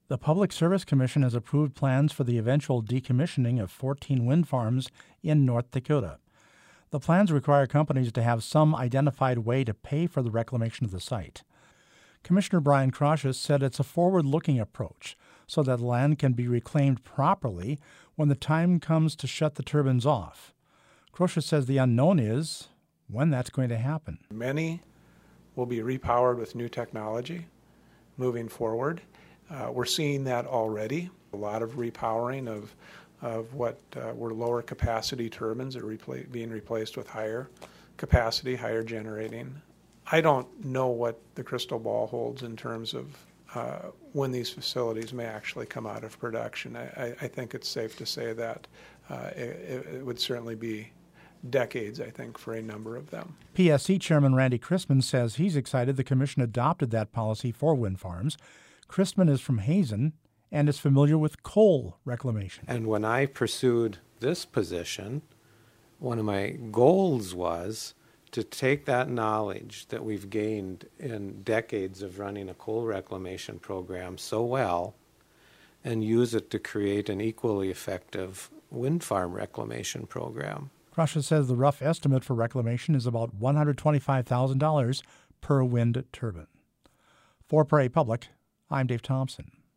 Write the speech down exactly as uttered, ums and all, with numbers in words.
The Public Service Commission has approved plans for the eventual decommissioning of fourteen wind farms in North Dakota. The plans require companies to have some identified way to pay for the reclamation of the site. Commissioner Brian Kraushus said it's a forward-looking approach so that land can be reclaimed properly when the time comes to shut the turbines off. Kraushus says the unknown is when that's going to happen. Many will be repowered with new technology moving forward. Uh, we're seeing that already. A lot of repowering of of what uh, were lower capacity turbines are repla- being replaced with higher capacity, higher generating. I don't know what the crystal ball holds in terms of uh, when these facilities may actually come out of production. I, I think it's safe to say that uh, it, it would certainly be decades, I think, for a number of them. P S C Chairman Randy Christman says he's excited the Commission adopted that policy for wind farms. Christman is from Hazen and is familiar with coal reclamation. And when I pursued this position, one of my goals was to take that knowledge that we've gained in decades of running a coal reclamation program so well and use it to create an equally effective wind farm reclamation program. Kraushus says the rough estimate for reclamation is about one hundred twenty-five thousand dollars per wind turbine. For Prairie Public, I'm Dave Thompson.